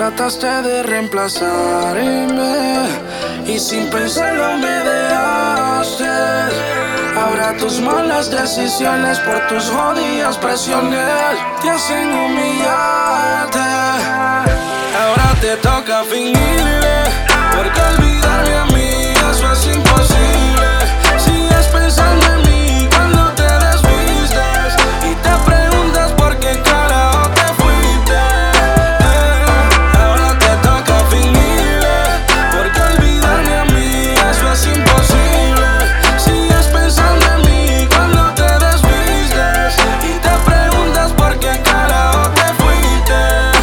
trataste de reemplazarme y sin pensarlo me dejaste. Ahora tus malas decisiones por tus jodidas presiones te hacen humillarte. Ahora te toca fingirle, porque olvidarme a mí eso es imposible. Sigues pensando en mí cuando te desvistes y te preguntas por qué carajo te fuiste. Ahora te toca fingirle, porque olvidarme a mí eso es imposible. Sigues pensando en mí cuando te desvistes y te preguntas por qué carajo te fuiste.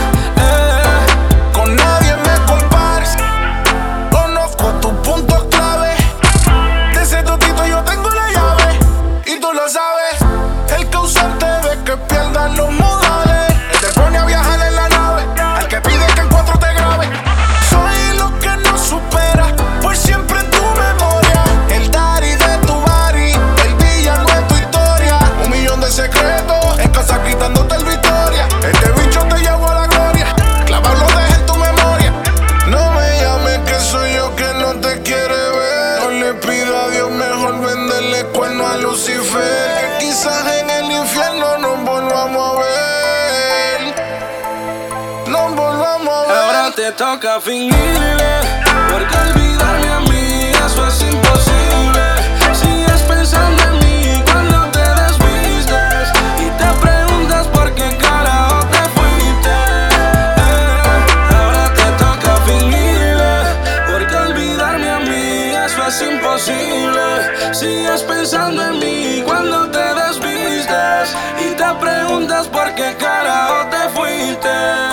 Con nadie me compares, conozco tus puntos clave. De ese totito yo tengo la llave y tú lo sabes. El causante de que pierdan los modales, el te pone a viajar en la nave, al que pide que en cuatro te grabe. Soy lo que no supera, por siempre en tu memoria. El daddy de tu body, el villano de tu historia. 1.000.000 de secretos, en casa gritándote el victoria. Este bicho te llevó a la gloria, clavarlo deja en tu memoria. No me llames que soy yo que no te quiere ver. No le pido a Dios, mejor venderle cuerno a Lucifer. Que quizás en el infierno nos volvamos a ver. Nos volvamos a ver. Ahora te toca fingirle, porque olvidarme a mí eso es imposible. Sigues pensando en mí cuando te desvistes y te preguntas por qué carajo te fuiste. Ahora te toca fingirle, porque olvidarme a mí eso es imposible. Sigues pensando en mí cuando te desvistes y te preguntas por qué carajo te fuiste.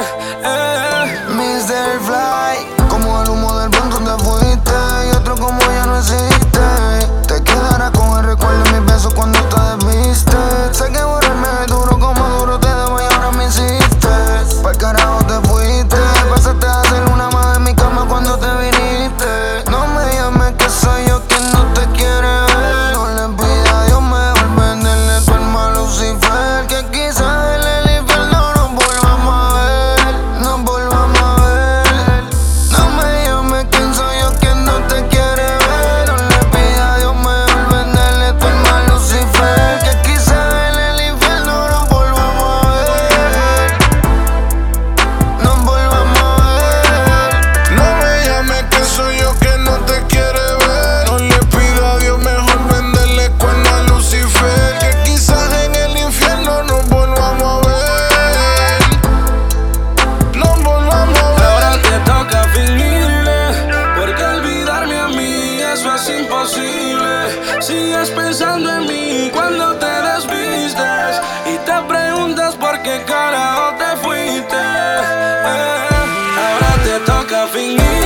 Mr. Fly, como el humo del blunt te fuiste y otro como ya no existe. Te quedarás con el recuerdo de mis besos cuando te desviste. Sé que borrarme es duro como duro te debo y ahora me hiciste. Pa'l carajo te fuiste, pasaste a hacer una más en mi cama cuando te viniste. No me llames que soy yo quien no te quiere ver. No le pidas a Dios, mejor venderle tu alma a Lucifer. Que quizás en el infierno nos volvamos a ver. Nos volvamos a ver. No me llames quién soy yo quien no te quiere ver. No le pidas a Dios, mejor venderle tu alma a Lucifer. Que quizás en el infierno nos volvamos a ver. Nos volvamos a ver. No me llames que soy yo que no te quiere ver. No le pido a Dios, mejor venderle cuerno a Lucifer. Que quizás en el infierno nos volvamos a ver. Nos volvamos a ver. Ahora te toca fingirle, porque olvidarme a mí eso es imposible. Sigues pensando en mí cuando te desvistes y te preguntas por qué carajo te fuiste. Ahora te toca fingir.